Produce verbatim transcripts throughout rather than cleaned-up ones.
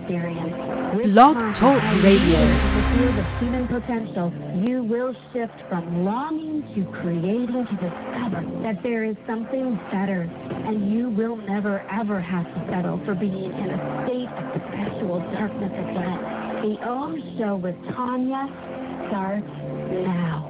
experience. With Blog time Talk and Radio. in the field of human potential, you will shift from longing to creating to discover that there is something better, and you will never ever have to settle for being in a state of perpetual darkness again. The Om Show with Tanya starts now.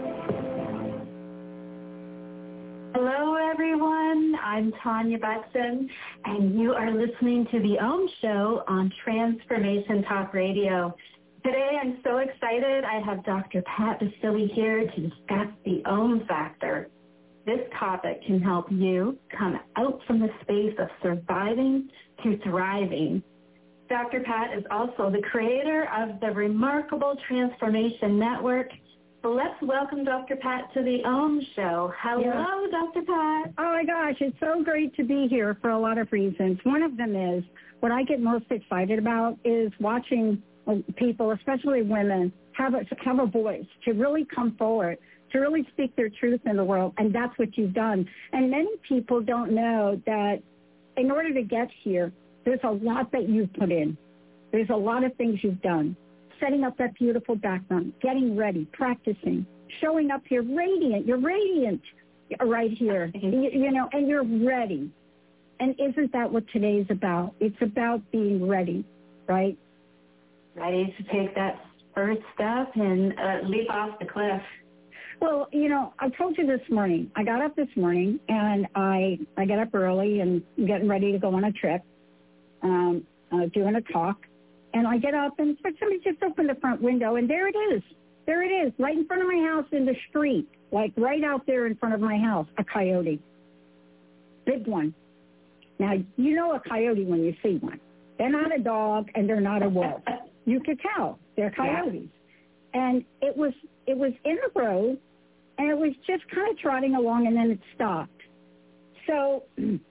Hello, everyone. I'm Tanya Buxton, and you are listening to The Om Show on Transformation Talk Radio. Today, I'm so excited. I have Doctor Pat Baccili here to discuss the Om Factor. This topic can help you come out from the space of surviving to thriving. Doctor Pat is also the creator of the Remarkable Transformation Network. So let's welcome Doctor Pat to the Om Show. Hello, yeah. Doctor Pat. Oh, my gosh. It's so great to be here for a lot of reasons. One of them is what I get most excited about is watching people, especially women, have a, have a voice, to really come forward, to really speak their truth in the world. And that's what you've done. And many people don't know that in order to get here, there's a lot that you've put in. There's a lot of things you've done. Setting up that beautiful background, getting ready, practicing, showing up here radiant. You're radiant right here, you, you know, and you're ready. And isn't that what today's about? It's about being ready, right? Ready to take that first step and uh, leap off the cliff. Well, you know, I told you this morning. I got up this morning, and I, I get up early and I'm getting ready to go on a trip, um, uh, doing a talk. And I get up, and somebody just opened the front window, and there it is. There it is, right in front of my house in the street, like right out there in front of my house, a coyote. Big one. Now, you know a coyote when you see one. They're not a dog, and they're not a wolf. You could tell. They're coyotes. Yeah. And it was it was in the road, and it was just kind of trotting along, and then it stopped. So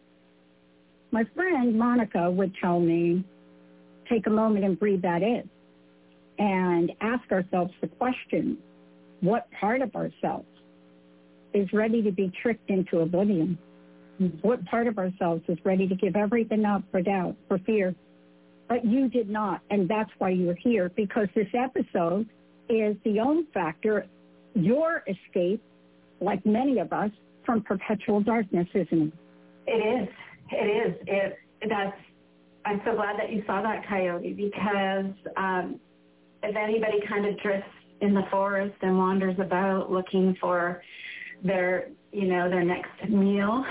my friend Monica would tell me, take a moment and breathe that in and ask ourselves the question, what part of ourselves is ready to be tricked into oblivion? What part of ourselves is ready to give everything up for doubt, for fear? But you did not, and that's why you're here, because this episode is the Om Factor, your escape, like many of us, from perpetual darkness, isn't it? It is. It is. It, that's I'm so glad that you saw that coyote, because um, if anybody kind of drifts in the forest and wanders about looking for their, you know, their next meal,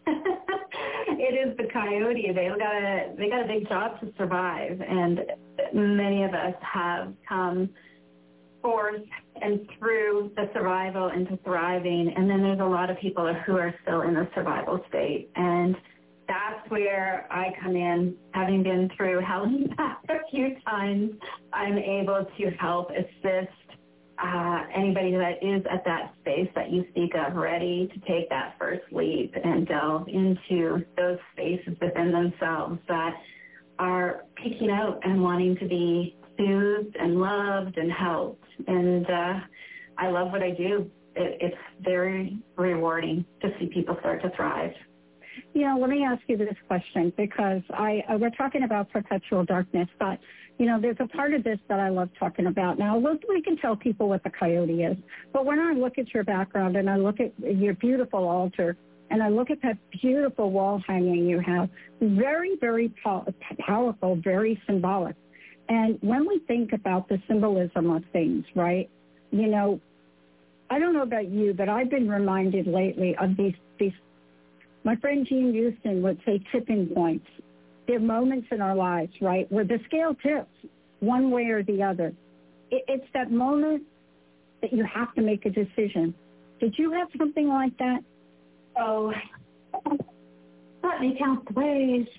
it is the coyote. They got a they got a big job to survive, and many of us have come forth and through the survival into thriving, and then there's a lot of people who are still in the survival state, and that's where I come in. Having been through hell and back a few times, I'm able to help assist uh, anybody that is at that space that you speak of, ready to take that first leap and delve into those spaces within themselves that are peeking out and wanting to be soothed and loved and helped. And uh, I love what I do. It, it's very rewarding to see people start to thrive. You know, let me ask you this question, because I, I we're talking about perpetual darkness, but, you know, there's a part of this that I love talking about. Now, look, we can tell people what the coyote is, but when I look at your background and I look at your beautiful altar and I look at that beautiful wall hanging you have, very, very pow- powerful, very symbolic. And when we think about the symbolism of things, right, you know, I don't know about you, but I've been reminded lately of these these my friend Jean Houston would say tipping points. There are moments in our lives, right, where the scale tips one way or the other. It, it's that moment that you have to make a decision. Did you have something like that? Oh, let me count the ways.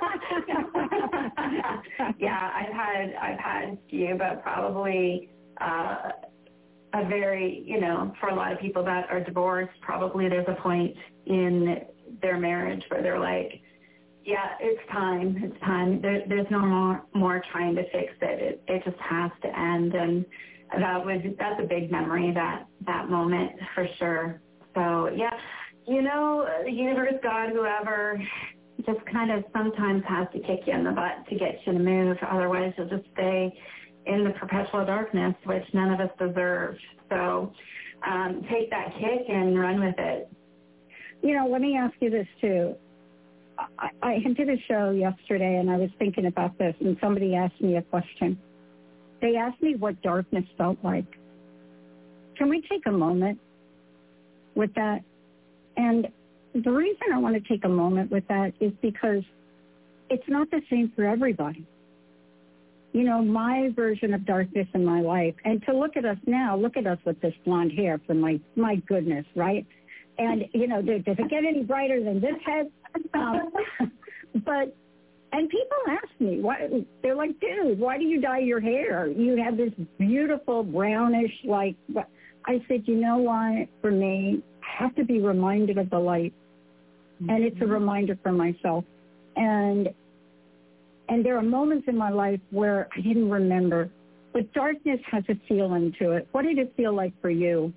Yeah, I've had I've had a few, but probably uh, a very, you know, for a lot of people that are divorced, probably there's a point in their marriage where they're like, yeah, it's time, it's time. There, there's no more, more trying to fix it. it. It just has to end. And that would, that's a big memory, that, that moment for sure. So, yeah, you know, the universe, God, whoever, just kind of sometimes has to kick you in the butt to get you to move. Otherwise, you'll just stay in the perpetual darkness, which none of us deserve. So um, take that kick and run with it. You know, let me ask you this, too. I, I did a show yesterday, and I was thinking about this, and somebody asked me a question. They asked me what darkness felt like. Can we take a moment with that? And the reason I want to take a moment with that is because it's not the same for everybody. You know, my version of darkness in my life, and to look at us now, look at us with this blonde hair for my, my goodness, right? And, you know, does it get any brighter than this head? Um, but, and people ask me, why, they're like, dude, why do you dye your hair? You have this beautiful brownish, like, what? I said, you know why, for me, I have to be reminded of the light. Mm-hmm. And it's a reminder for myself. And and there are moments in my life where I didn't remember. But darkness has a feeling to it. What did it feel like for you?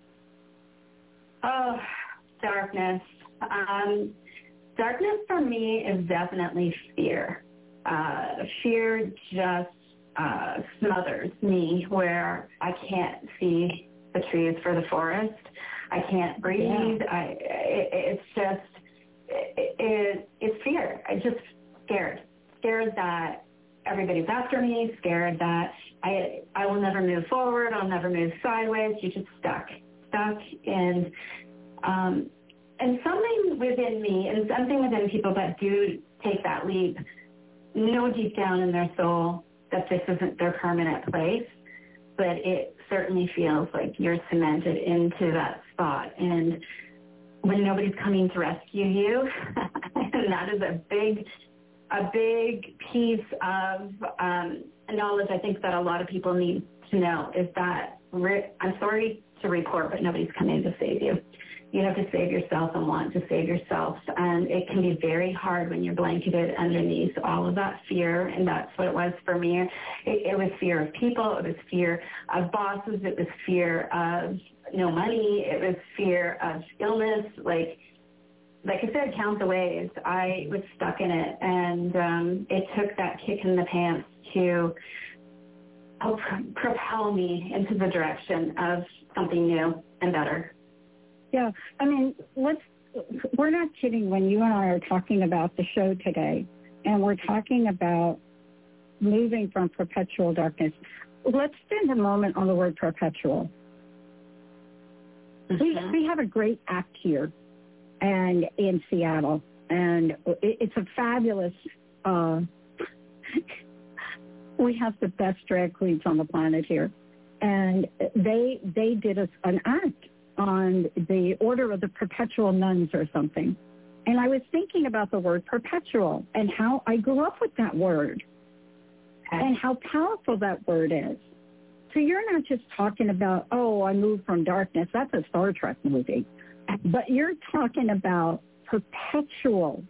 Oh, darkness. Um, darkness for me is definitely fear. Uh, fear just uh, smothers me where I can't see the trees for the forest. I can't breathe. Yeah. I, it, it's just, it, it, it's fear. I'm just scared. Scared that everybody's after me, scared that I I will never move forward, I'll never move sideways. You're just stuck, stuck in, um, and something within me, and something within people that do take that leap, know deep down in their soul that this isn't their permanent place, but it certainly feels like you're cemented into that spot. And when nobody's coming to rescue you, and that is a big, a big piece of um, knowledge I think that a lot of people need to know is that, re- I'm sorry to report, but nobody's coming to save you. You have to save yourself and want to save yourself. And it can be very hard when you're blanketed underneath all of that fear. And that's what it was for me. It, it was fear of people. It was fear of bosses. It was fear of no money. It was fear of illness. Like, like I said, count the ways. I was stuck in it. And um, it took that kick in the pants to help propel me into the direction of something new and better. Yeah, I mean, let's, we're not kidding when you and I are talking about the show today, and we're talking about moving from perpetual darkness. Let's spend a moment on the word perpetual. Mm-hmm. We, we have a great act here and in Seattle, and it, it's a fabulous, uh, we have the best drag queens on the planet here, and they they did us an act on the Order of the Perpetual Nuns or something. And I was thinking about the word perpetual and how I grew up with that word and how powerful that word is. So you're not just talking about, oh, I moved from darkness. That's a Star Trek movie. But you're talking about perpetual.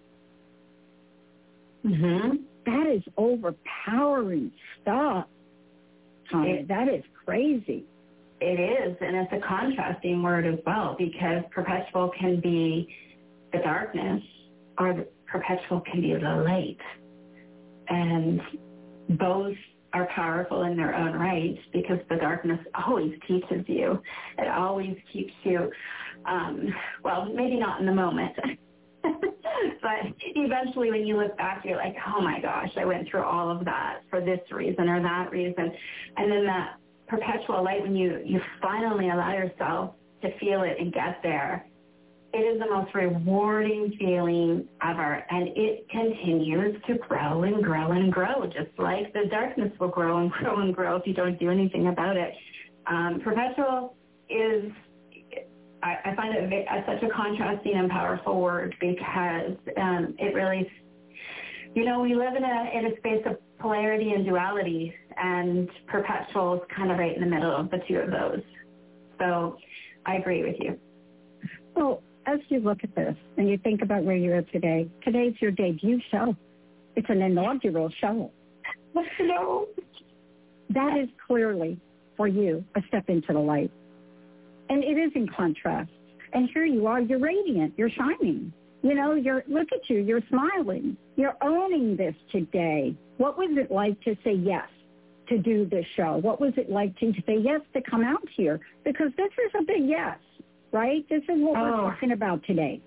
Mm-hmm. That is overpowering stuff, Tommy. It, that is crazy. It is, and it's a contrasting word as well, because perpetual can be the darkness or the perpetual can be the light. And both are powerful in their own right, because the darkness always teaches you. It always keeps you, um, well, maybe not in the moment, but eventually when you look back, you're like, oh my gosh, I went through all of that for this reason or that reason. And then that perpetual light, when you, you finally allow yourself to feel it and get there, it is the most rewarding feeling ever. And it continues to grow and grow and grow, just like the darkness will grow and grow and grow if you don't do anything about it. Um, perpetual is, I, I find it a, such a contrasting and powerful word, because um, it really, you know, we live in a, in a space of polarity and duality, and perpetual is kind of right in the middle of the two of those. So I agree with you. Well, as you look at this and you think about where you are today, today's your debut show. It's an inaugural show. No. That is clearly, for you, a step into the light. And it is in contrast. And here you are, you're radiant, you're shining. You know, you're look at you, you're smiling. You're owning this today. What was it like to say yes to do this show? What was it like to say yes to come out here? Because this is a big yes, right? This is what oh. we're talking about today.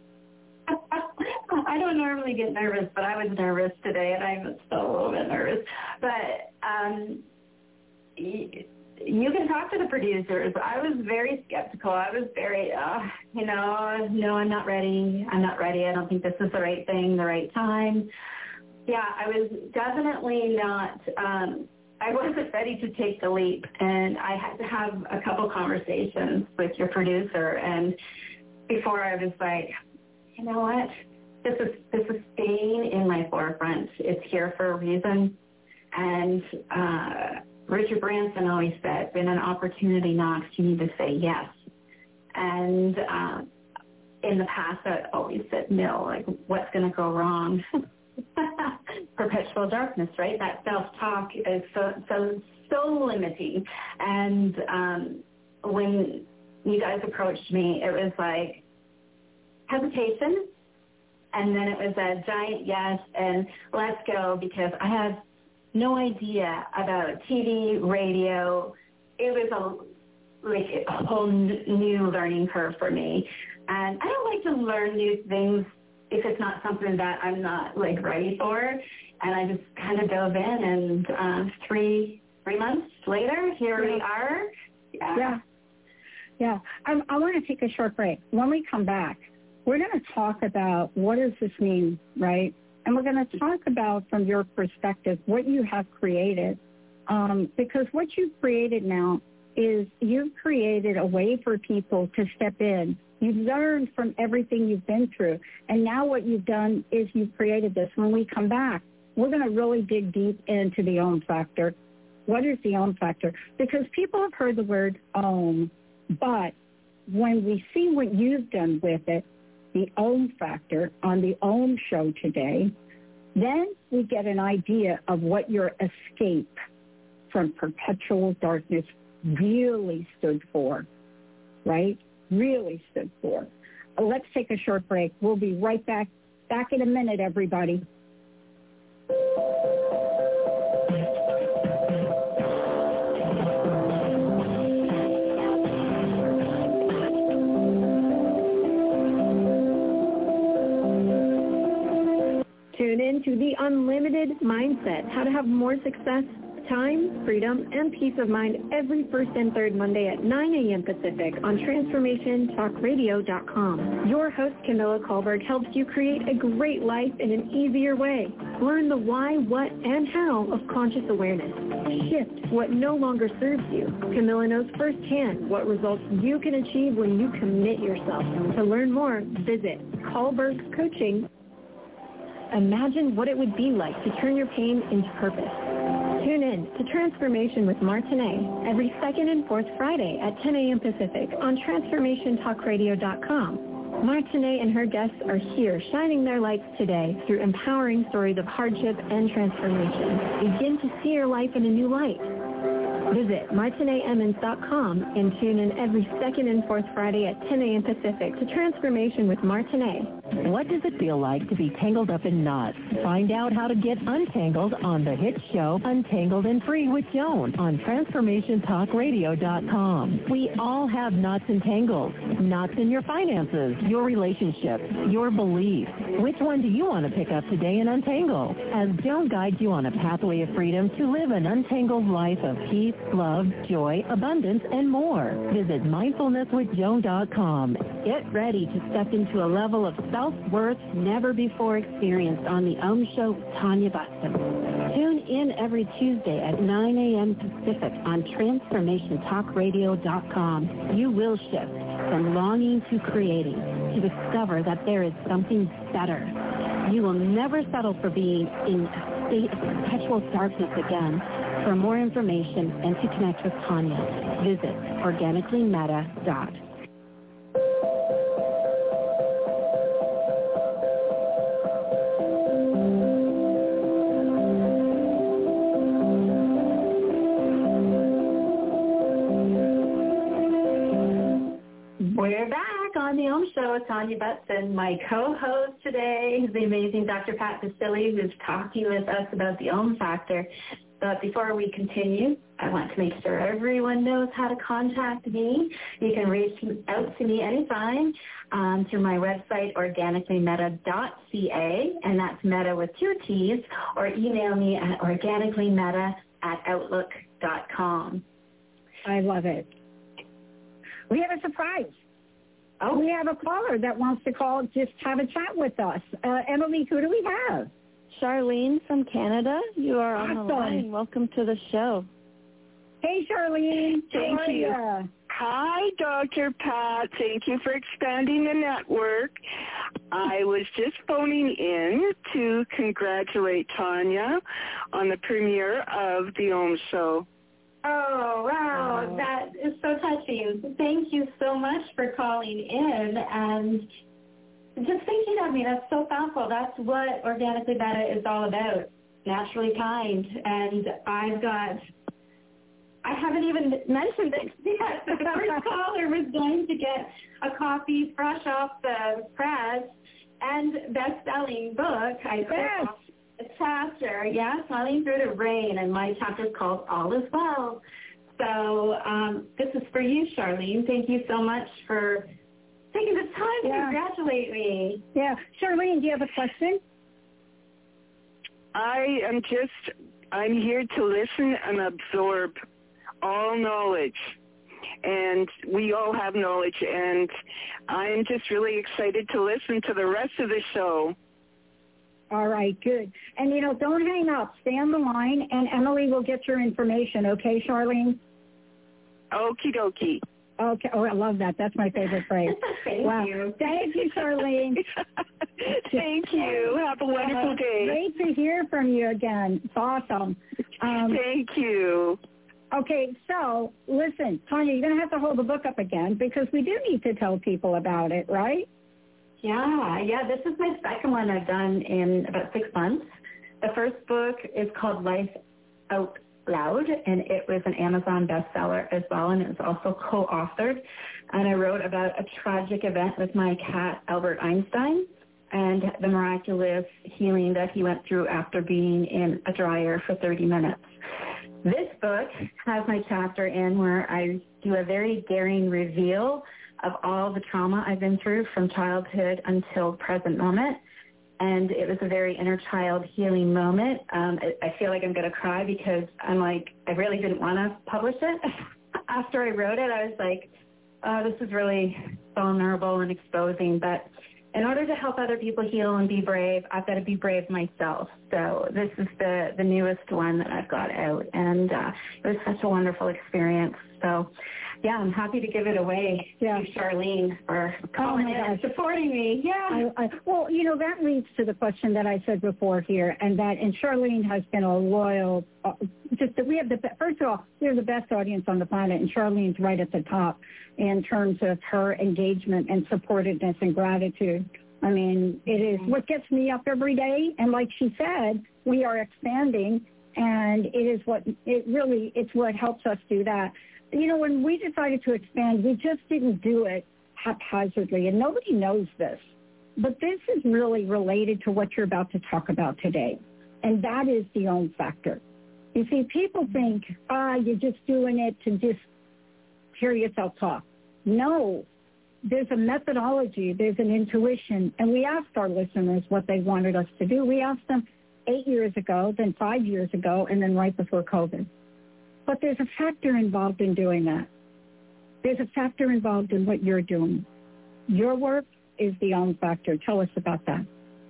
I don't normally get nervous, but I was nervous today, and I'm still a little bit nervous. But um, y- you can talk to the producers. I was very skeptical. I was very, uh, you know, no, I'm not ready. I'm not ready. I don't think this is the right thing, the right time. Yeah, I was definitely not, um, I wasn't ready to take the leap. And I had to have a couple conversations with your producer. And before I was like, you know what, this is, this is staying in my forefront. It's here for a reason. And, uh, Richard Branson always said, when an opportunity knocks, you need to say yes. And uh, in the past, I always said no, like what's going to go wrong? Perpetual darkness, right? That self-talk is so, so, so limiting. And um, when you guys approached me, it was like hesitation. And then it was a giant yes, and let's go, because I had no idea about T V, radio. It was a like a whole new learning curve for me. And I don't like to learn new things if it's not something that I'm not like ready for. And I just kind of dove in, and uh, three three months later, here yeah. we are. Yeah. Yeah. yeah. I, I want to take a short break. When we come back, we're going to talk about what does this mean, right? And we're going to talk about, from your perspective, what you have created. Um, because what you've created now is you've created a way for people to step in. You've learned from everything you've been through. And now what you've done is you've created this. When we come back, we're going to really dig deep into the own factor. What is the own factor? Because people have heard the word own, but when we see what you've done with it, the own factor on the Ohm Show today, then we get an idea of what your escape from perpetual darkness really stood for, right? Really stood for. Uh, let's take a short break. We'll be right back. Back in a minute, everybody. Tune in to The Unlimited Mindset, how to have more success, time, freedom, and peace of mind every first and third Monday at nine a.m. Pacific on transformation talk radio dot com. Your host, Camilla Kallberg, helps you create a great life in an easier way. Learn the why, what, and how of conscious awareness. Shift what no longer serves you. Camilla knows firsthand what results you can achieve when you commit yourself. To learn more, visit Kallberg's Coaching. Imagine what it would be like to turn your pain into purpose. Tune in to Transformation with Martinet every second and fourth Friday at ten a.m. Pacific on transformation talk radio dot com. Martinet and her guests are here shining their lights today through empowering stories of hardship and transformation. Begin to see your life in a new light. Visit martinet emmons dot com and tune in every second and fourth Friday at ten a.m. Pacific to Transformation with Martinet. What does it feel like to be tangled up in knots? Find out how to get untangled on the hit show Untangled and Free with Joan on transformation talk radio dot com. We all have knots and tangles. Knots in your finances, your relationships, your beliefs. Which one do you want to pick up today and untangle? As Joan guides you on a pathway of freedom to live an untangled life of peace, love, joy, abundance, and more. Visit mindfulness with joan dot com. Get ready to step into a level of self-worth never before experienced on The Ohm Show with Tanya Buxton. Tune in every Tuesday at nine a.m. Pacific on transformation talk radio dot com. You will shift from longing to creating to discover that there is something better. You will never settle for being in a state of perpetual darkness again. For more information and to connect with Tanya, visit organically meta dot com. on the Om Show, Tanya Butts, and my co-host today is the amazing Doctor Pat Baccili, who's talking with us about the Om Factor. But before we continue, I want to make sure everyone knows how to contact me. You can reach out to me anytime um, through my website, organically meta dot c a, and that's meta with two T's, or email me at organicallymeta at outlook dot com. I love it. We have a surprise. Oh. We have a caller that wants to call, just have a chat with us. Uh, Emily, who do we have? Charlene from Canada. You are on awesome. the line. Welcome to the show. Hey, Charlene. Thank How are you. ya? Hi, Doctor Pat. Thank you for expanding the network. I was just phoning in to congratulate Tanya on the premiere of The Om Show. Oh, wow. Oh. That is so touching. Thank you so much for calling in and just thinking of me. That's so thoughtful. That's what Organically Meta is all about, naturally kind. And I've got, I haven't even mentioned it yet, but the first caller was going to get a copy fresh off the press and best-selling book. I yes. A chapter, yeah, Smiling Through the Rain, and my chapter is called All Is Well. So um, this is for you, Charlene. Thank you so much for taking the time to yeah. congratulate me. Yeah. Charlene, do you have a question? I am just, I'm here to listen and absorb all knowledge. And we all have knowledge, and I'm just really excited to listen to the rest of the show. All right, good. And, you know, don't hang up. Stay on the line, and Emily will get your information, okay, Charlene? Okie dokie. Okay. Oh, I love that. That's my favorite phrase. Thank wow. you. Thank you, Charlene. Thank you. Have a wonderful uh, day. Great to hear from you again. It's awesome. Um, Thank you. Okay, so, listen, Tanya, you're going to have to hold the book up again because we do need to tell people about it, right? Yeah, yeah, this is my second one I've done in about six months. The first book is called Life Out Loud, and it was an Amazon bestseller as well, and it was also co-authored. And I wrote about a tragic event with my cat, Albert Einstein, and the miraculous healing that he went through after being in a dryer for thirty minutes. This book has my chapter in where I do a very daring reveal of all the trauma I've been through from childhood until present moment. And it was a very inner child healing moment. Um, I, I feel like I'm going to cry because I'm like, I really didn't want to publish it. After I wrote it, I was like, oh, this is really vulnerable and exposing. But in order to help other people heal and be brave, I've got to be brave myself. So this is the, the newest one that I've got out. And uh, it was such a wonderful experience. So, yeah, I'm happy to give it away yeah. to Charlene for calling oh in and supporting me. Yeah. I, I, well, you know, that leads to the question that I said before here, and that, and Charlene has been a loyal, uh, just that we have the, first of all, we have the best audience on the planet, and Charlene's right at the top in terms of her engagement and supportiveness and gratitude. I mean, it is what gets me up every day, and like she said, we are expanding, and it is what, it really, it's what helps us do that. You know, when we decided to expand, we just didn't do it haphazardly, and nobody knows this. But this is really related to what you're about to talk about today, and that is the Om Factor. You see, people think, ah, you're just doing it to just hear yourself talk. No, there's a methodology, there's an intuition, and we asked our listeners what they wanted us to do. We asked them eight years ago, then five years ago, and then right before COVID. But there's a factor involved in doing that. There's a factor involved in what you're doing. Your work is the Om Factor. Tell us about that.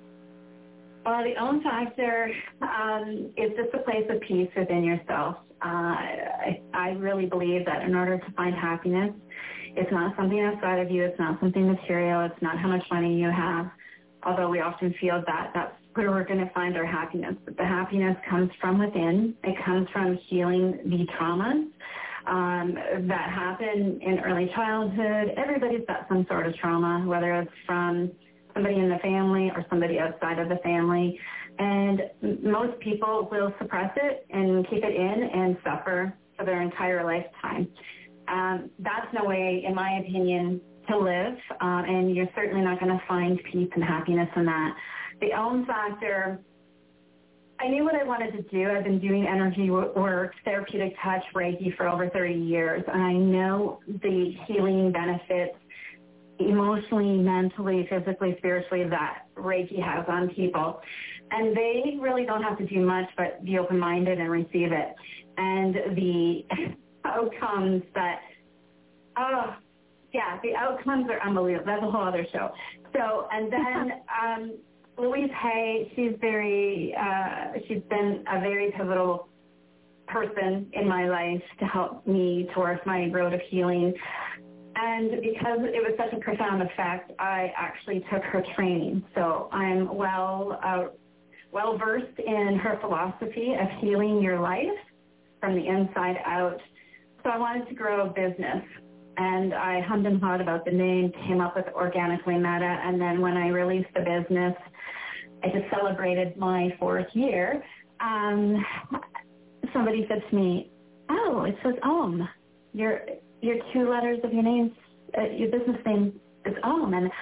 Well, the Om Factor um, is just a place of peace within yourself. Uh, I, I really believe that in order to find happiness, it's not something outside of you. It's not something material. It's not how much money you have, although we often feel that that's where we're going to find our happiness. But the happiness comes from within. It comes from healing the traumas um, that happen in early childhood. Everybody's got some sort of trauma, whether it's from somebody in the family or somebody outside of the family. And most people will suppress it and keep it in and suffer for their entire lifetime. Um, that's no way, in my opinion, to live, um, and you're certainly not going to find peace and happiness in that. The Om factor, I knew what I wanted to do. I've been doing energy work, therapeutic touch, Reiki for over thirty years, and I know the healing benefits emotionally, mentally, physically, spiritually that Reiki has on people. And they really don't have to do much but be open-minded and receive it. And the outcomes that, oh, yeah, the outcomes are unbelievable. That's a whole other show. So, and then um, Louise Hay, she's very, uh, she's been a very pivotal person in my life to help me towards my road of healing. And because it was such a profound effect, I actually took her training. So I'm well, uh, well versed in her philosophy of healing your life from the inside out. So I wanted to grow a business, and I hummed and hawed about the name, came up with Organically Meta, and then when I released the business, I just celebrated my fourth year. Um, somebody said to me, "Oh, it says Om. Your your two letters of your name, uh, your business name is Om," and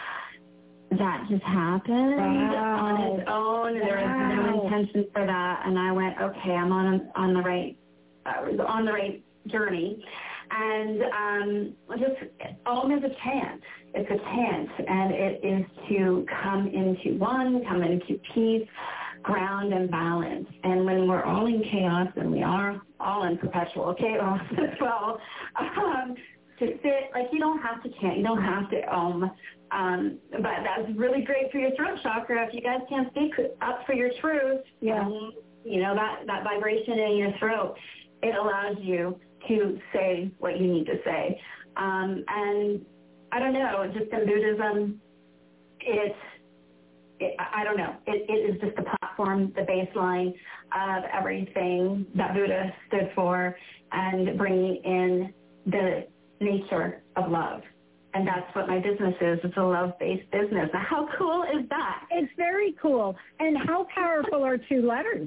that just happened wow. on its own. There wow. was no intention for that, and I went, okay, I'm on on the right uh, on the right journey. And um, just Om is a chant. It's a chant, and it is to come into one, come into peace, ground and balance. And when we're all in chaos, and we are all in perpetual chaos as well, um, to sit, like you don't have to chant, you don't have to Om, um, but that's really great for your throat chakra. If you guys can't speak up for your truth, yeah. um, you know, that, that vibration in your throat, it allows you to say what you need to say. Um, and I don't know, just in Buddhism, it's, it, I don't know, it, it is just the platform, the baseline of everything that Buddha stood for, and bringing in the nature of love. And that's what my business is. It's a love-based business. Now, how cool is that? It's very cool. And how powerful are two letters?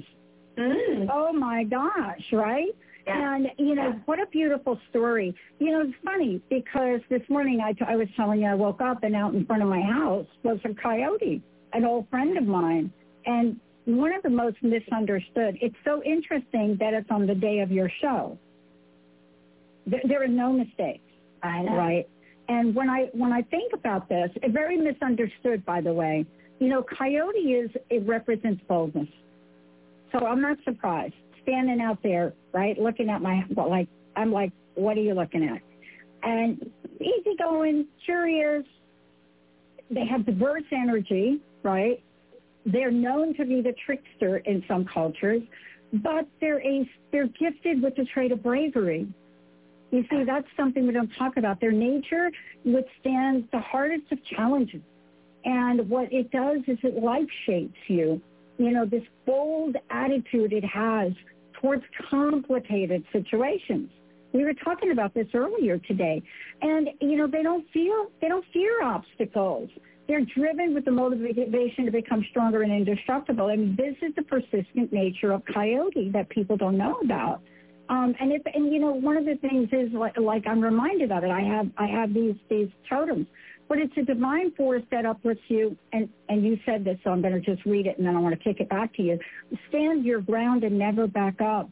Mm. Oh, my gosh, right? Yeah. And, you know, yeah. what a beautiful story. You know, it's funny because this morning I, t- I was telling you I woke up and out in front of my house was a coyote, an old friend of mine. And one of the most misunderstood, it's so interesting that it's on the day of your show. There, there are no mistakes, I know. right? And when I when I think about this, it's very misunderstood, by the way. You know, coyote is, it represents boldness. So I'm not surprised. Standing out there, right, looking at my, well, like, I'm like, what are you looking at? And easygoing, curious. They have diverse energy, right? They're known to be the trickster in some cultures, but they're a, they're gifted with the trait of bravery. You see, that's something we don't talk about. Their nature withstands the hardest of challenges. And what it does is it life shapes you. You know, this bold attitude it has towards complicated situations. We were talking about this earlier today. And, you know, they don't feel, they don't fear obstacles. They're driven with the motivation to become stronger and indestructible. And this is the persistent nature of coyote that people don't know about. Um, and if, and you know, one of the things is like, like I'm reminded of it. I have, I have these, these totems, but it's a divine force that uplifts you. And, and you said this, so I'm going to just read it and then I want to kick it back to you. Stand your ground and never back up.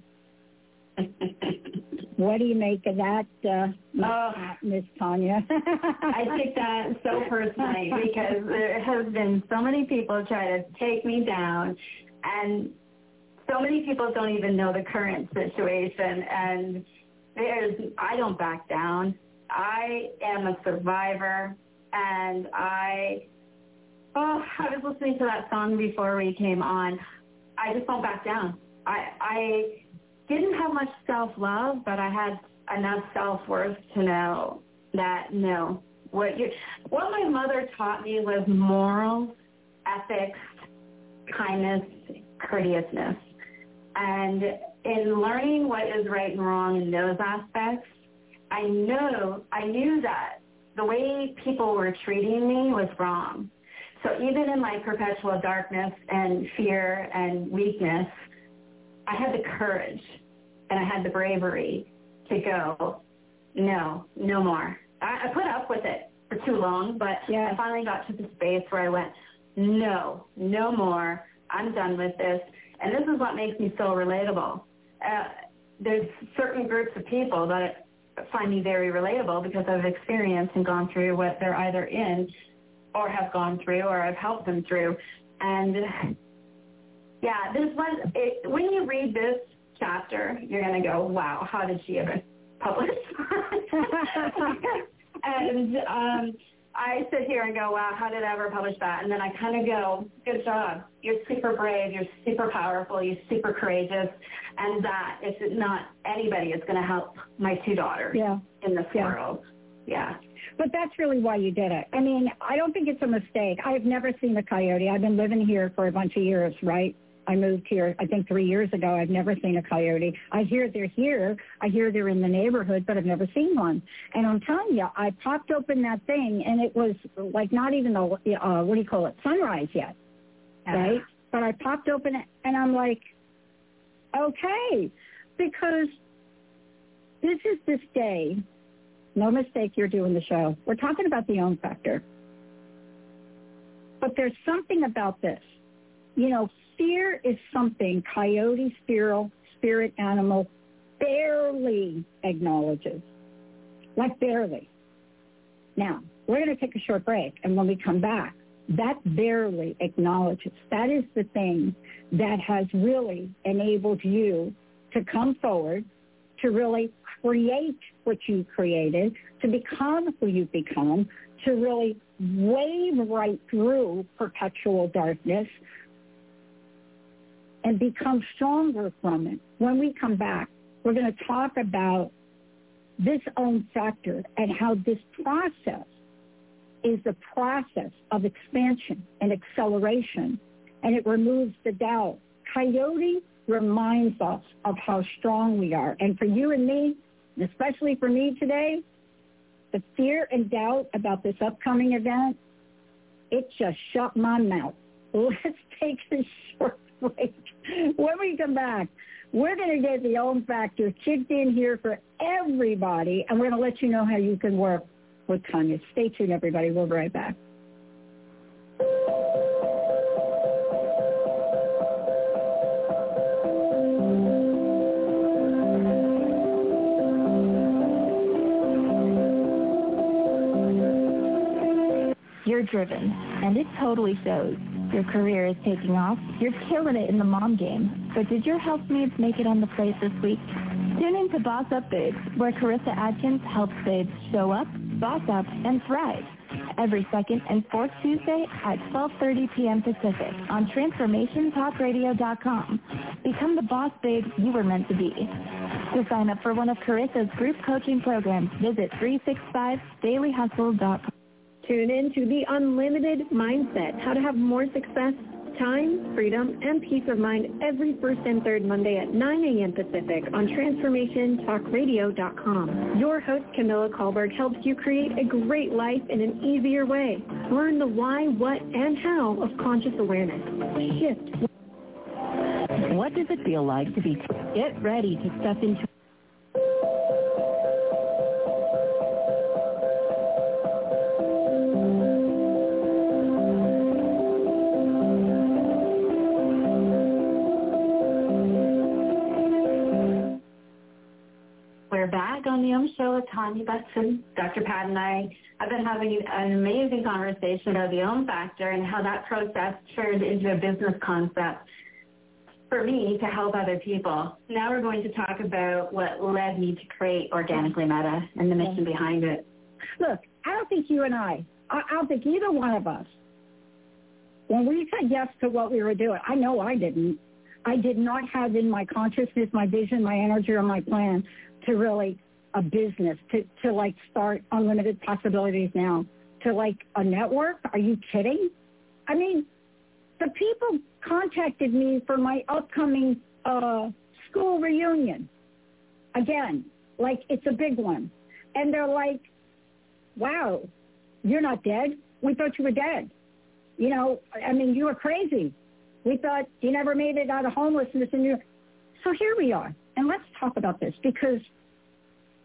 What do you make of that, uh, oh, Miss Tanya? I take that so personally because there has been so many people try to take me down, and so many people don't even know the current situation, and there's, I don't back down. I am a survivor, and I, oh, I was listening to that song before we came on. I just don't back down. I, I didn't have much self-love, but I had enough self-worth to know that, no, what you, what my mother taught me was morals, ethics, kindness, courteousness. And in learning what is right and wrong in those aspects, I know, I knew that the way people were treating me was wrong. So even in my perpetual darkness and fear and weakness, I had the courage and I had the bravery to go, no, no more. I, I put up with it. for too long, but yeah. I finally got to the space where I went, no, no more. I'm done with this. And this is what makes me so relatable. Uh, there's certain groups of people that find me very relatable because I've experienced and gone through what they're either in or have gone through or I've helped them through. And yeah, this one, it, when you read this chapter, you're going to go, wow, how did she even publish? And um, I sit here and go, wow, how did I ever publish that? And then I kind of go, good job. You're super brave. You're super powerful. You're super courageous. And that if not anybody is going to help my two daughters yeah. in this yeah. world. Yeah. But that's really why you did it. I mean, I don't think it's a mistake. I've never seen a coyote. I've been living here for a bunch of years, right? I moved here, I think, three years ago. I've never seen a coyote. I hear they're here. I hear they're in the neighborhood, but I've never seen one. And I'm telling you, I popped open that thing, and it was like not even a, uh, what do you call it, sunrise yet, right? Uh-huh. But I popped open it, and I'm like, okay, because this is this day. No mistake, you're doing the show. We're talking about the own factor. But there's something about this. You know, fear is something coyote spirit, spirit animal barely acknowledges. Like barely. Now, we're going to take a short break, and when we come back, that barely acknowledges. That is the thing that has really enabled you to come forward, to really create what you created, to become who you've become, to really wave right through perpetual darkness and become stronger from it. When we come back, we're going to talk about this own factor and how this process is the process of expansion and acceleration, and it removes the doubt. Coyote reminds us of how strong we are. And for you and me, and especially for me today, the fear and doubt about this upcoming event, it just shut my mouth. Let's take a short break. When we come back, we're going to get the own factor kicked in here for everybody, and we're going to let you know how you can work with Tanya. Stay tuned, everybody. We'll be right back. You're driven, and it totally shows. Your career is taking off. You're killing it in the mom game. But did your housemates make it on the plate this week? Tune in to Boss Up Babes, where Carissa Adkins helps babes show up, boss up, and thrive. Every second and fourth Tuesday at twelve thirty p.m. Pacific on transformation talk radio dot com. Become the boss babe you were meant to be. To sign up for one of Carissa's group coaching programs, visit three sixty-five daily hustle dot com. Tune in to The Unlimited Mindset, how to have more success, time, freedom, and peace of mind every first and third Monday at nine a.m. Pacific on transformation talk radio dot com. Your host, Camilla Kahlberg, helps you create a great life in an easier way. Learn the why, what, and how of conscious awareness. Shift. What does it feel like to be? Get ready to step into. We're back on the Om Show with Tanya Betson. Doctor Pat and I have been having an amazing conversation about the Om Factor and how that process turned into a business concept for me to help other people. Now we're going to talk about what led me to create Organically Meta and the mission behind it. Look, I don't think you and I, I don't think either one of us, when we said yes to what we were doing, I know I didn't. I did not have in my consciousness, my vision, my energy, or my plan to really a business, to, to like start Unlimited Possibilities Now, to like a network. Are you kidding? I mean, the people contacted me for my upcoming uh, school reunion. Again, like it's a big one. And they're like, wow, you're not dead? We thought you were dead. You know, I mean, you were crazy. We thought you never made it out of homelessness. And you. So here we are. And let's talk about this because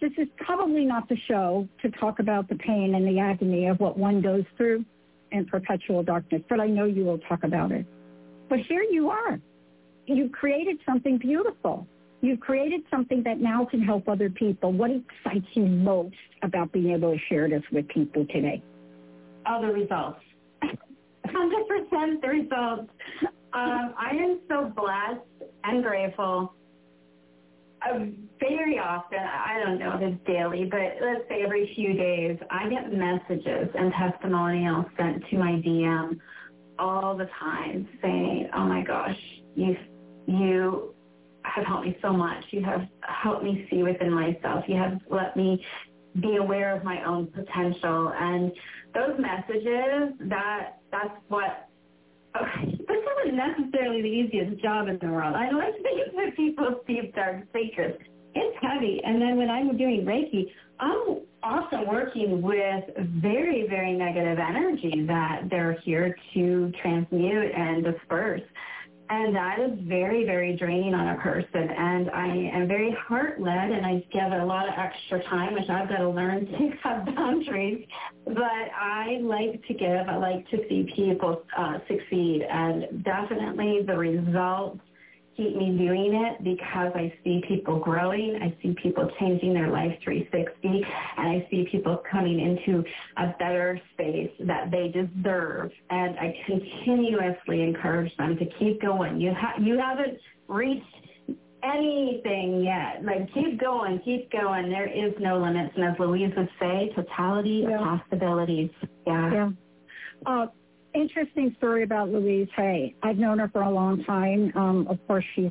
this is probably not the show to talk about the pain and the agony of what one goes through in perpetual darkness, but I know you will talk about it. But here you are. You've created something beautiful. You've created something that now can help other people. What excites you most about being able to share this with people today? All the results. one hundred percent the results. Um, I am so blessed and grateful. Uh, very often, I don't know if it's daily, but let's say every few days, I get messages and testimonials sent to my D M all the time saying, oh my gosh, you you have helped me so much. You have helped me see within myself. You have let me be aware of my own potential. And those messages, that that's what, okay, this isn't necessarily the easiest job in the world. I like to think that people's deep, dark secrets. It's heavy. And then when I'm doing Reiki, I'm also working with very, very negative energy that they're here to transmute and disperse. And that is very, very draining on a person. And I am very heart-led, and I give a lot of extra time, which I've got to learn to have boundaries. But I like to give. I like to see people uh, succeed. And definitely the results keep me doing it because I see people growing. I see people changing their life three sixty, and I see people coming into a better space that they deserve. And I continuously encourage them to keep going. You ha- you haven't reached anything yet. Like, keep going, keep going. There is no limits. And as Louise would say, totality yeah. of possibilities. Yeah. Yeah. Uh, Interesting story about Louise Hay. I've known her for a long time. Um, of course, she's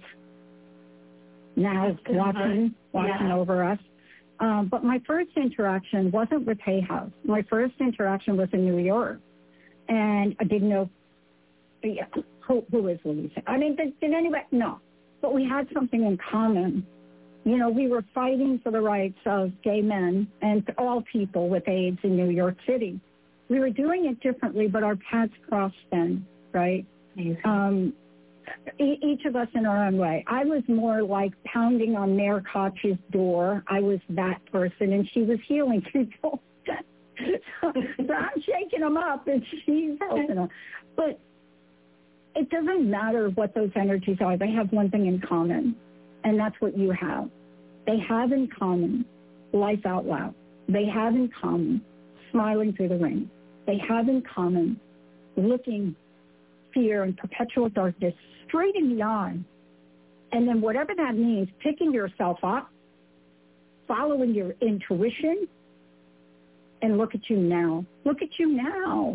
now watching, watching yeah. over us. Um, but my first interaction wasn't with Hay House. My first interaction was in New York. And I didn't know, yeah, who, who is Louise Hay? I mean, did, did anybody? No. But we had something in common. You know, we were fighting for the rights of gay men and all people with AIDS in New York City. We were doing it differently, but our paths crossed then, right? Um, e- each of us in our own way. I was more like pounding on Mayor Koch's door. I was that person, and she was healing people. so, so I'm shaking them up, and she's helping them. But it doesn't matter what those energies are. They have one thing in common, and that's what you have. They have in common life out loud. They have in common smiling through the rain. They have in common looking fear and perpetual darkness straight in the eye. And then whatever that means, picking yourself up, following your intuition, and look at you now. Look at you now.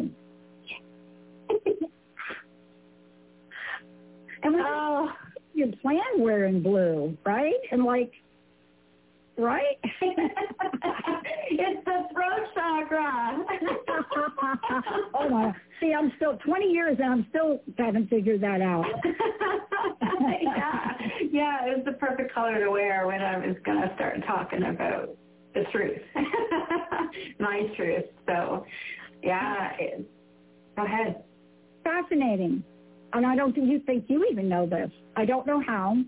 And when oh, you plan wearing blue, right? And like, right? It's the throat chakra. Oh my! See, I'm still twenty years, and I'm still haven't figured that out. yeah, yeah, it was the perfect color to wear when I was going to start talking about the truth, my truth. So, yeah, it, go ahead. Fascinating, and I don't think you think you even know this. I don't know how.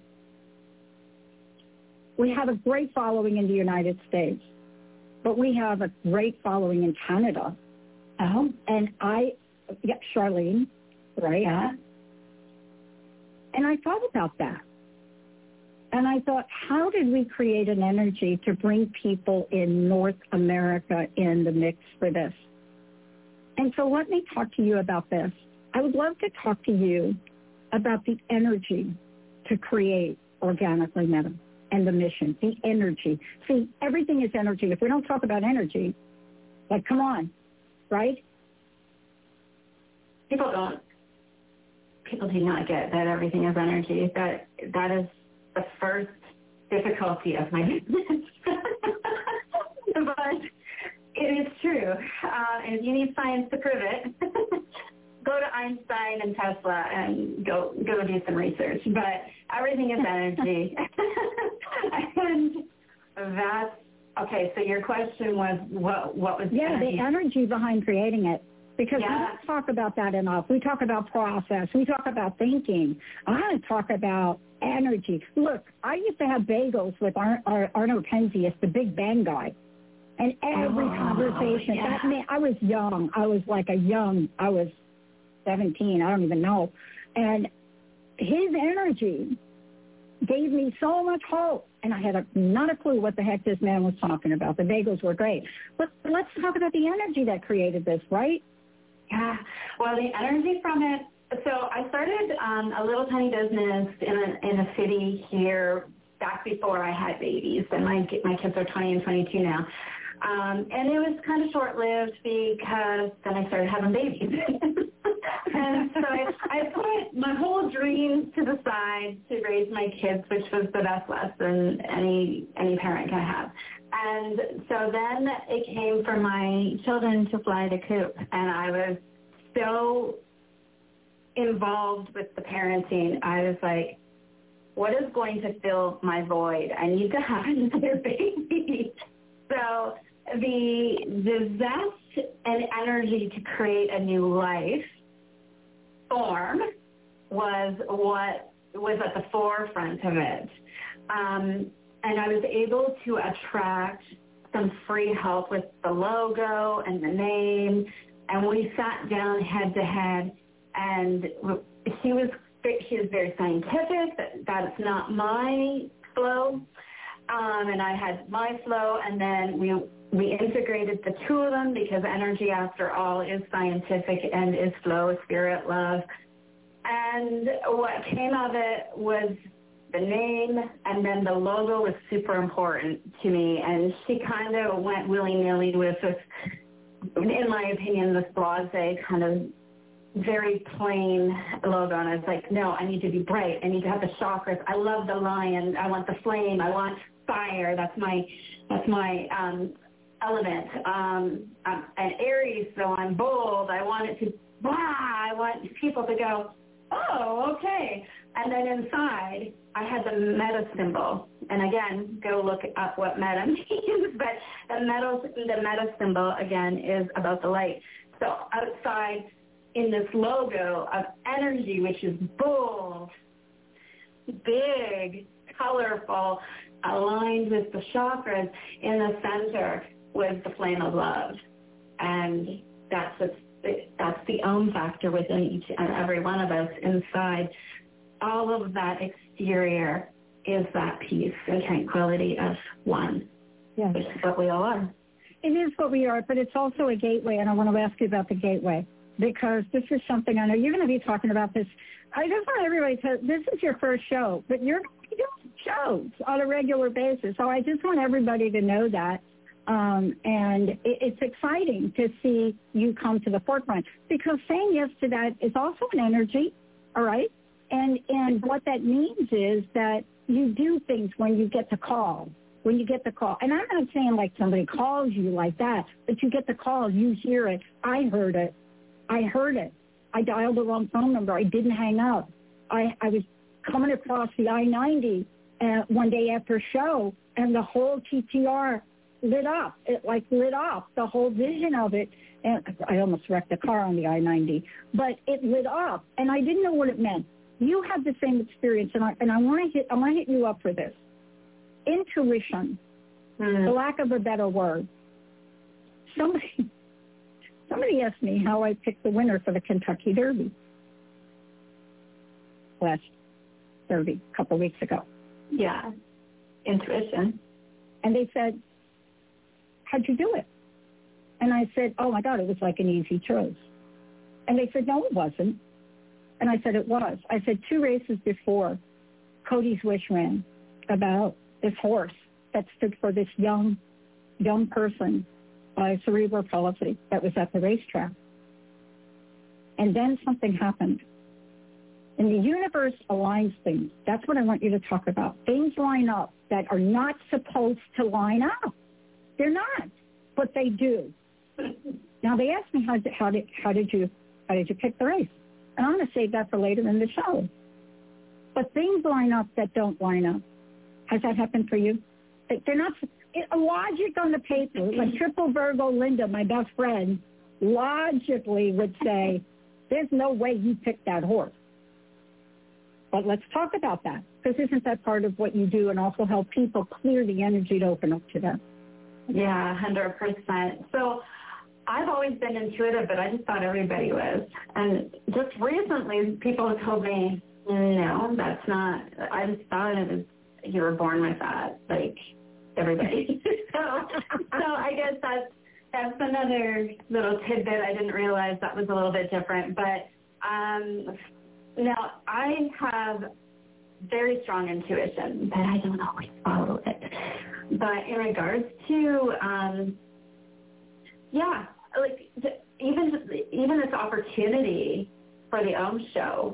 We have a great following in the United States, but we have a great following in Canada. Oh. And I, yeah, Charlene, right? Yeah. And I thought about that. And I thought, how did we create an energy to bring people in North America in the mix for this? And so let me talk to you about this. I would love to talk to you about the energy to create Organically Meta. And the mission, the energy. See, everything is energy. If we don't talk about energy, like, come on, right? People don't, people do not get that everything is energy. That That is the first difficulty of my business. But it is true. Uh, and you need science to prove it. Go to Einstein and Tesla and go go do some research. But everything is energy. And that's, okay, so your question was what what was Yeah, energy? the energy behind creating it. Because yeah. we don't talk about that enough. We talk about process. We talk about thinking. I want to talk about energy. Look, I used to have bagels with Ar- Ar- Arno Penzias, the Big Bang guy. And every oh, conversation, yeah. that man, I was young. I was like a young, I was seventeen. I don't even know. And his energy gave me so much hope. And I had a, not a clue what the heck this man was talking about. The bagels were great. But let's talk about the energy that created this, right? Yeah, well, the energy from it, so I started um, a little tiny business in a, in a city here back before I had babies, and my, my kids are twenty and twenty-two now. Um, and it was kind of short-lived because then I started having babies. And so I, I put my whole dream to the side to raise my kids, which was the best lesson any any parent can have. And so then it came for my children to fly the coop, and I was so involved with the parenting. I was like, what is going to fill my void? I need to have another baby. So the, the zest and energy to create a new life form was what was at the forefront of it. Um, and I was able to attract some free help with the logo and the name, and we sat down head to head, and he was he was very scientific, that that's not my flow, um, and I had my flow, and then we we integrated the two of them because energy, after all, is scientific and is flow, spirit, love. And what came of it was the name, and then the logo was super important to me. And she kind of went willy-nilly with this, in my opinion, this blase kind of very plain logo. And I was like, no, I need to be bright. I need to have the chakras. I love the lion. I want the flame. I want fire. That's my, that's my um, element. Um, I'm an Aries, so I'm bold. I want it to, wow, I want people to go, oh, okay. And then inside, I had the meta symbol. And again, go look up what meta means. But the meta, the meta symbol, again, is about the light. So outside in this logo of energy, which is bold, big, colorful, aligned with the chakras, in the center was the flame of love. And that's what's that's the own factor within each and every one of us inside. All of that exterior is that peace and tranquility of one, yes. which is what we all are. It is what we are, but it's also a gateway, and I want to ask you about the gateway, because this is something I know you're going to be talking about this. I just want everybody to, this is your first show, but you're going to be doing shows on a regular basis, so I just want everybody to know that. Um, and it, it's exciting to see you come to the forefront, because saying yes to that is also an energy, all right? And and what that means is that you do things when you get the call, when you get the call. And I'm not saying like somebody calls you like that, but you get the call, you hear it. I heard it. I heard it. I dialed the wrong phone number. I didn't hang up. I, I was coming across the I ninety uh, one day after a show, and the whole T T R lit up. It like lit up, the whole vision of it. And I almost wrecked a car on the I ninety, but it lit up, and I didn't know what it meant. You had the same experience, and I and I want to hit I want to hit you up for this. Intuition, mm. for lack of a better word. Somebody somebody asked me how I picked the winner for the Kentucky Derby last Derby a couple of weeks ago. Yeah, intuition. And they said, how'd you do it? And I said, oh, my God, it was like an easy choice. And they said, no, it wasn't. And I said, it was. I said, two races before, Cody's Wish ran about this horse that stood for this young, young person by cerebral palsy that was at the racetrack. And then something happened. And the universe aligns things. That's what I want you to talk about. Things line up that are not supposed to line up. They're not, but they do. Now they asked me how did, how did how did you how did you pick the race, and I'm going to save that for later in the show. But things line up that don't line up. Has that happened for you? They're not. It, a logic on the paper, like Triple Virgo Linda, my best friend, logically would say, there's no way you picked that horse. But let's talk about that, because isn't that part of what you do and also help people clear the energy to open up to them? Yeah, one hundred percent. So I've always been intuitive, but I just thought everybody was. And just recently, people have told me, no, that's not, I just thought it was, you were born with that, like everybody. so, so I guess that's, that's another little tidbit. I didn't realize that was a little bit different. But um, now I have very strong intuition, but I don't always follow it. But in regards to, um, yeah, like even just, even this opportunity for the Om Show,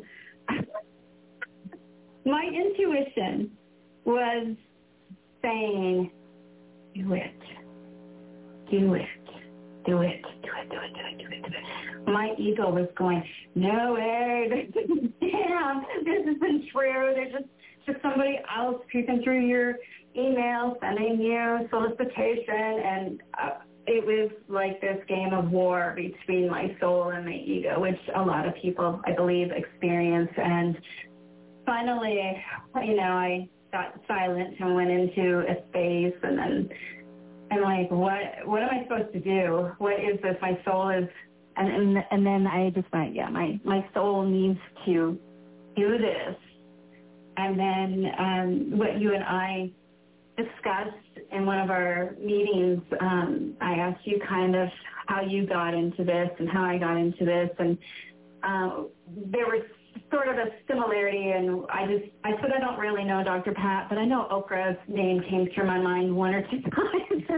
my intuition was saying, do it, do it, do it, do it, do it, do it, do it, do it. My ego was going, no way, damn, this isn't true. There's just, just somebody else creeping through your email, sending you solicitation, and uh, it was like this game of war between my soul and my ego, which a lot of people, I believe, experience. And finally, you know, I got silent and went into a space, and then I'm like, what what am I supposed to do? What is this? My soul is, and and, and then I just went, yeah, my, my soul needs to do this. And then um, what you and I discussed in one of our meetings, um, I asked you kind of how you got into this and how I got into this, and uh, there was sort of a similarity, and I just, I said I don't really know Doctor Pat, but I know Oprah's name came through my mind one or two times.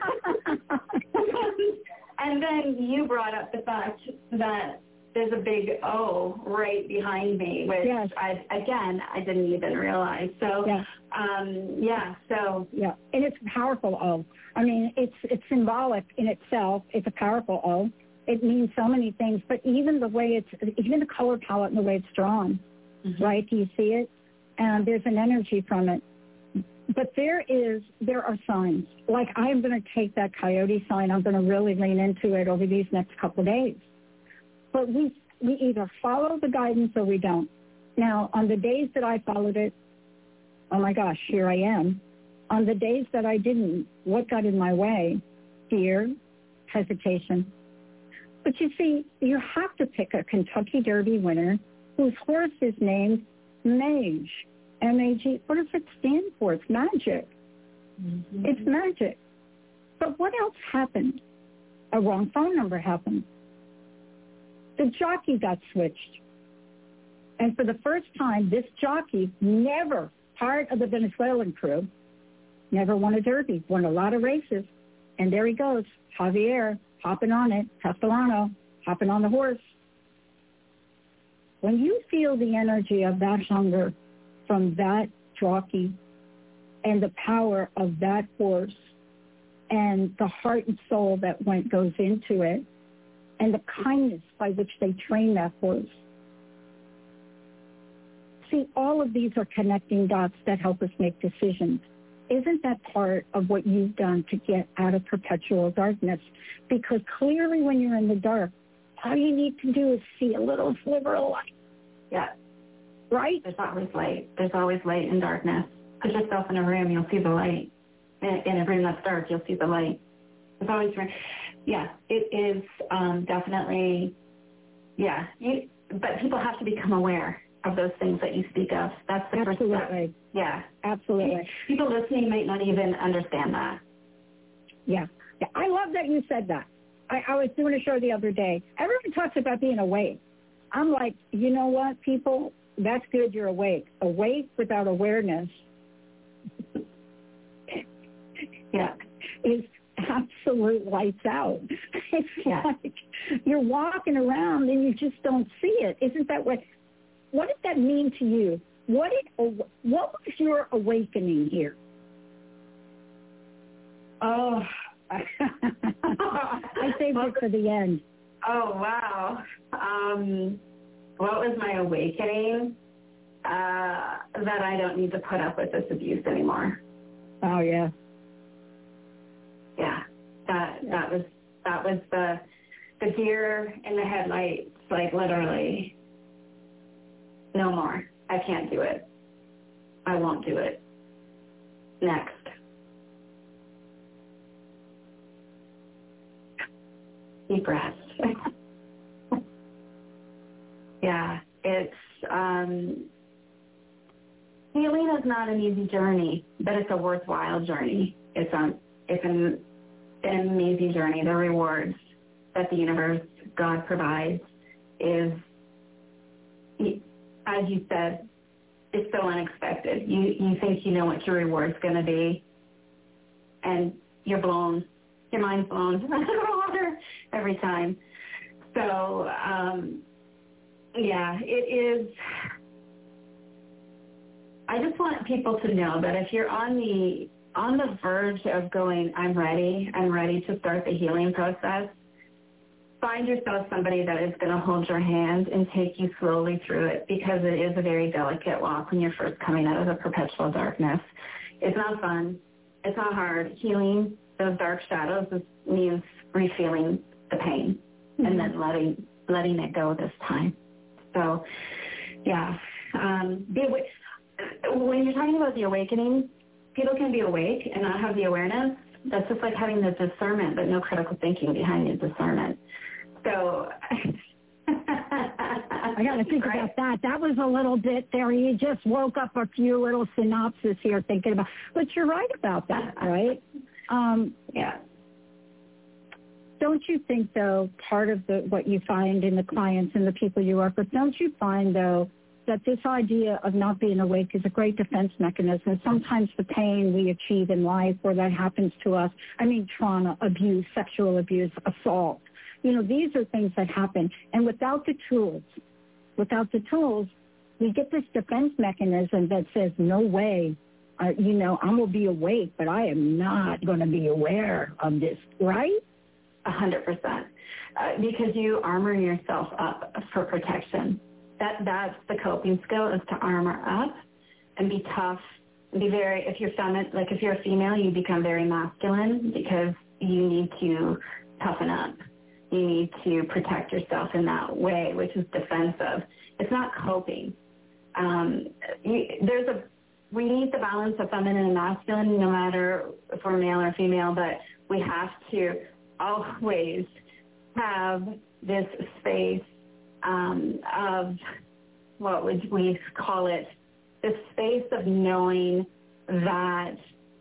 And then you brought up the fact that there's a big O right behind me, which yes. I, again, I didn't even realize. So, yeah. um, yeah, so. Yeah, and it's a powerful O. I mean, it's it's symbolic in itself. It's a powerful O. It means so many things, but even the way it's, even the color palette and the way it's drawn, mm-hmm. right? Do you see it? And there's an energy from it. But there is, there are signs. Like I'm going to take that coyote sign. I'm going to really lean into it over these next couple of days. But we we either follow the guidance or we don't. Now, on the days that I followed it, oh my gosh, here I am. On the days that I didn't, what got in my way? Fear, hesitation. But you see, you have to pick a Kentucky Derby winner whose horse is named Mage, M A G. What does it stand for? It's magic. Mm-hmm. It's magic. But what else happened? A wrong phone number happened. The jockey got switched. And for the first time, this jockey, never part of the Venezuelan crew, never won a derby, won a lot of races. And there he goes, Javier, hopping on it, Castellano, hopping on the horse. When you feel the energy of that hunger from that jockey and the power of that horse and the heart and soul that went goes into it, and the kindness by which they train that horse. See, all of these are connecting dots that help us make decisions. Isn't that part of what you've done to get out of perpetual darkness? Because clearly when you're in the dark, all you need to do is see a little sliver of light. Yeah. Right? There's always light. There's always light in darkness. Put yourself in a room, you'll see the light. In, in a room that's dark, you'll see the light. There's always room. Yeah, it is um, definitely, yeah. You, but people have to become aware of those things that you speak of. That's the Absolutely. first step. Yeah. Absolutely. People listening might not even understand that. Yeah. Yeah. I love that you said that. I, I was doing a show the other day. Everyone talks about being awake. I'm like, you know what, people? That's good you're awake. Awake without awareness yeah. is absolute lights out. It's yeah. like you're walking around and you just don't see it. Isn't that what, what did that mean to you? What did, what was your awakening here? Oh, I saved it for the end. Oh, wow. Um, what was my awakening? Uh, that I don't need to put up with this abuse anymore. Oh, yeah. Yeah, that that was that was the the deer in the headlights, like literally, no more. I can't do it. I won't do it. Next. Deep breath. Yeah, it's, um, healing is not an easy journey, but it's a worthwhile journey. It's, um, it's an, an amazing journey. The rewards that the universe, God provides is, as you said, it's so unexpected. You you think you know what your reward's going to be, and you're blown. Your mind's blown out of the water every time. So, um, yeah, it is. I just want people to know that if you're on the on the verge of going, I'm ready, I'm ready to start the healing process, find yourself somebody that is going to hold your hand and take you slowly through it, because it is a very delicate walk when you're first coming out of the perpetual darkness. It's not fun. It's not hard. Healing those dark shadows is, means refeeling the pain mm-hmm. and then letting letting it go this time. So, yeah. Um, be, when you're talking about the awakening, people can be awake and not have the awareness. That's just like having the discernment, but no critical thinking behind the discernment. So I got to think right? about that. That was a little bit there. You just woke up a few little synopses here thinking about, but you're right about that, right? Um, yeah. Don't you think, though, part of the what you find in the clients and the people you work with, don't you find, though, that this idea of not being awake is a great defense mechanism? Sometimes the pain we achieve in life where that happens to us, I mean trauma, abuse, sexual abuse, assault, you know, these are things that happen. And without the tools, without the tools, we get this defense mechanism that says, no way, uh, you know, I'm going to be awake, but I am not going to be aware of this, right? A hundred percent. Uh, because you armor yourself up for protection. That That's the coping skill, is to armor up and be tough. Be very, if you're feminine, like if you're a female, you become very masculine because you need to toughen up. You need to protect yourself in that way, which is defensive. It's not coping. Um, you, there's a, we need the balance of feminine and masculine, no matter if we're male or female, but we have to always have this space um, of, what would we call it, the space of knowing that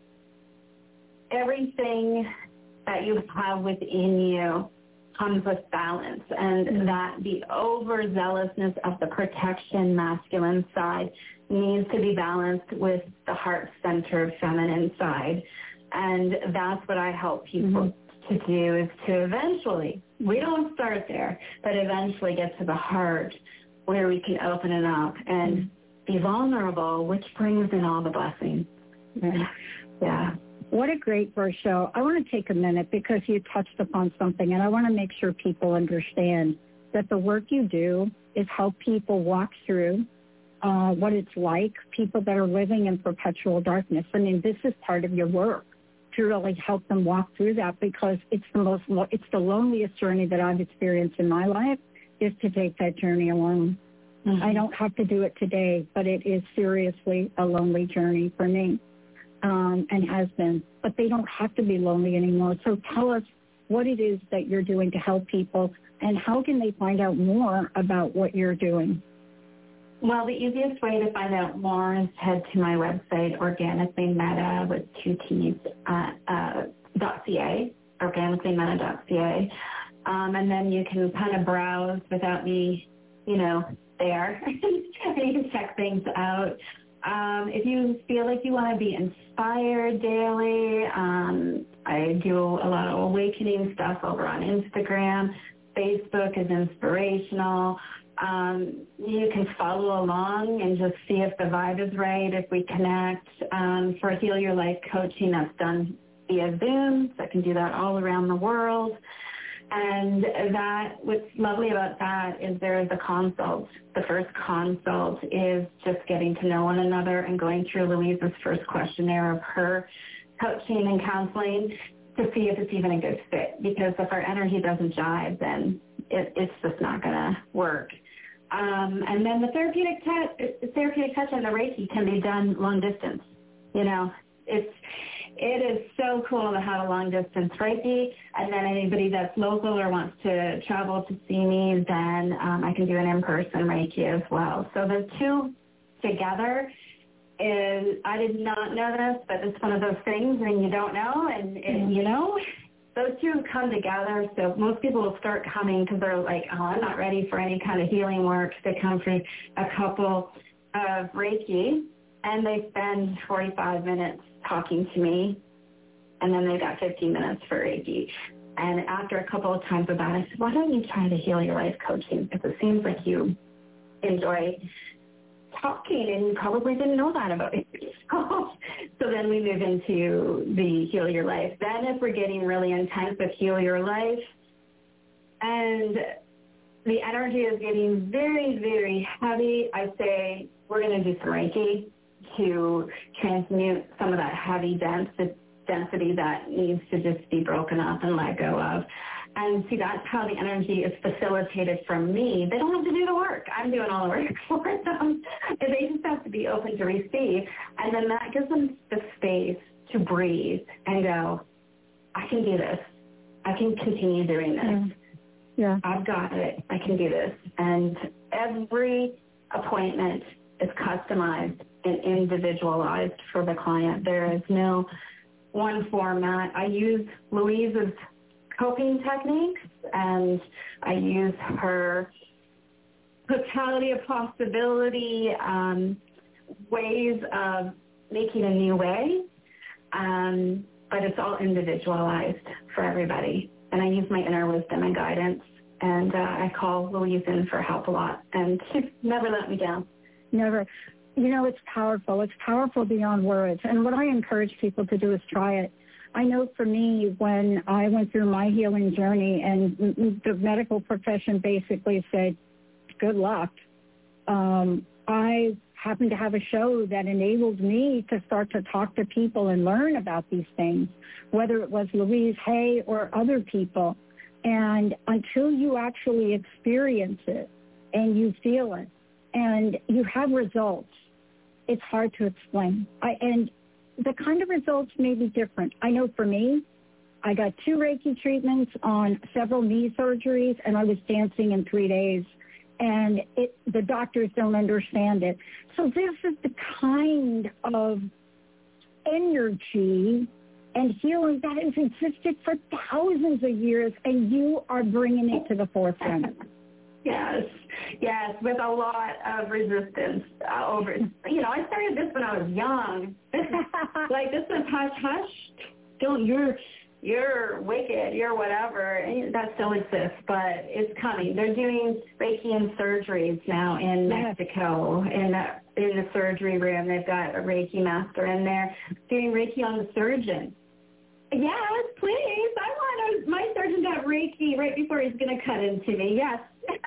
everything that you have within you comes with balance, and that the overzealousness of the protection masculine side needs to be balanced with the heart-centered feminine side. And that's what I help people mm-hmm. to do, is to eventually, we don't start there, but eventually get to the heart where we can open it up and mm-hmm. be vulnerable, which brings in all the blessings. Yeah. yeah. What a great first show. I want to take a minute because you touched upon something, and I want to make sure people understand that the work you do is help people walk through uh, what it's like, people that are living in perpetual darkness. I mean, this is part of your work, to really help them walk through that, because it's the most, it's the loneliest journey that I've experienced in my life, is to take that journey alone. Mm-hmm. I don't have to do it today, but it is seriously a lonely journey for me. Um, and has been, but they don't have to be lonely anymore. So tell us what it is that you're doing to help people, and how can they find out more about what you're doing? Well, the easiest way to find out more is head to my website, Organically Meta with two T's, uh, uh, dot .ca, organically meta dot c a. Um, and then you can kind of browse without me, you know, there. And you can check things out. Um, if you feel like you want to be inspired daily, um, I do a lot of awakening stuff over on Instagram. Facebook is inspirational. Um, you can follow along and just see if the vibe is right, if we connect. Um, for Heal Your Life coaching, that's done via Zoom, so I can do that all around the world. And that, what's lovely about that is there is a consult. The first consult is just getting to know one another and going through Louise's first questionnaire of her coaching and counseling. to see if it's even a good fit, because if our energy doesn't jive, then it, it's just not going to work. Um, and then the therapeutic touch, therapeutic touch and the Reiki can be done long distance. You know, it's it is so cool to have a long distance Reiki. And then anybody that's local or wants to travel to see me, then um, I can do an in-person Reiki as well. So the two together is, I did not know this, but it's one of those things when you don't know, and, and you know, those two come together. So most people will start coming because they're like, oh, I'm not ready for any kind of healing work. They come for a couple of Reiki, and they spend forty-five minutes talking to me, and then they got fifteen minutes for Reiki. And after a couple of times of that, I said, why don't you try the Heal Your Life coaching? Because it seems like you enjoy talking, and you probably didn't know that about it. So then we move into the Heal Your Life. Then if we're getting really intense with Heal Your Life, and the energy is getting very, very heavy, I say we're going to do some Reiki to transmute some of that heavy density, density that needs to just be broken up and let go of. And see, that's how the energy is facilitated from me. They don't have to do the work. I'm doing all the work for them. They just have to be open to receive. And then that gives them the space to breathe and go, I can do this. I can continue doing this. Yeah. yeah. I've got it. I can do this. And every appointment is customized and individualized for the client. There is no one format. I use Louise's coping techniques, and I use her totality of possibility, um, ways of making a new way, um, but it's all individualized for everybody. And I use my inner wisdom and guidance, and uh, I call Louise in for help a lot, and she's never let me down. Never. You know, it's powerful. It's powerful beyond words. And what I encourage people to do is try it. I know for me, when I went through my healing journey and the medical profession basically said, good luck, um, I happened to have a show that enabled me to start to talk to people and learn about these things, whether it was Louise Hay or other people. And until you actually experience it and you feel it and you have results, it's hard to explain. I, and the kind of results may be different. I know for me, I got two Reiki treatments on several knee surgeries, and I was dancing in three days. And it, the doctors don't understand it. So this is the kind of energy and healing that has existed for thousands of years, and you are bringing it to the forefront. Yes, yes, with a lot of resistance uh, over, you know, I started this when I was young. This is, like, this is hush, hush, don't, you're, you're wicked, you're whatever. And that still exists, but it's coming. They're doing Reiki and surgeries now in Mexico, in the, in the surgery room. They've got a Reiki master in there doing Reiki on the surgeon. Yes, please. I want a, my surgeon to have Reiki right before he's going to cut into me. Yes.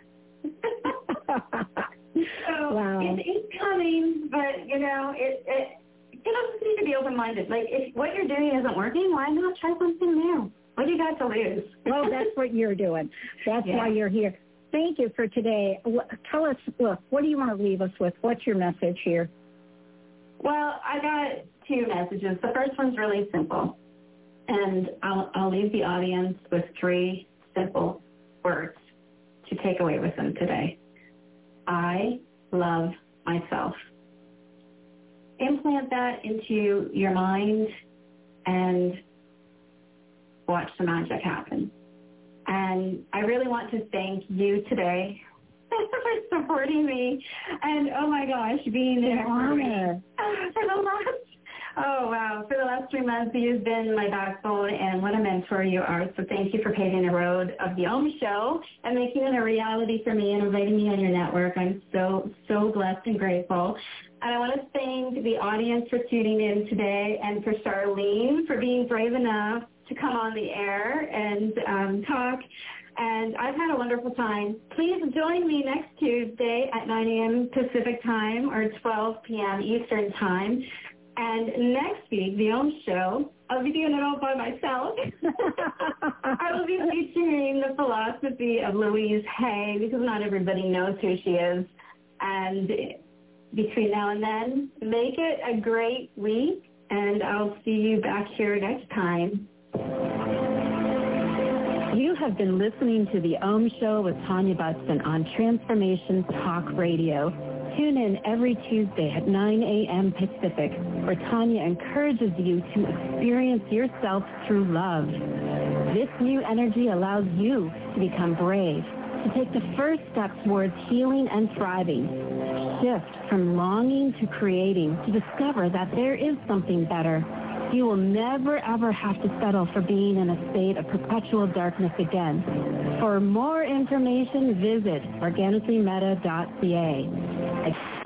So wow. it, it's coming, but, you know, it, it, you know, just need to be open-minded. Like, if what you're doing isn't working, why not try something new? What do you got to lose? Well, that's what you're doing. That's yeah. why you're here. Thank you for today. Tell us, look, what do you want to leave us with? What's your message here? Well, I got two messages. The first one's really simple, and I'll, I'll leave the audience with three simple words to take away with them today. I love myself. Implant that into your mind and watch the magic happen. And I really want to thank you today for supporting me and, oh my gosh, being there for me. For the last, oh wow, for the last three months you've been my backbone, and what a mentor you are. So thank you for paving the road of the Om Show and making it a reality for me and inviting me on your network. I'm so, so blessed and grateful. And I want to thank the audience for tuning in today, and for Charlene for being brave enough to come on the air and um, talk. And I've had a wonderful time. Please join me next Tuesday at nine a.m. Pacific time or twelve p.m. Eastern time. And next week, the Om Show, I'll be doing it all by myself. I will be featuring the philosophy of Louise Hay, because not everybody knows who she is. And between now and then, make it a great week, and I'll see you back here next time. You have been listening to The Om Show with Tanya Buxton on Transformation Talk Radio. Tune in every Tuesday at nine a.m. Pacific, where Tanya encourages you to experience yourself through love. This new energy allows you to become brave, to take the first step towards healing and thriving. Shift from longing to creating, to discover that there is something better. You will never, ever have to settle for being in a state of perpetual darkness again. For more information, visit organically meta dot c a.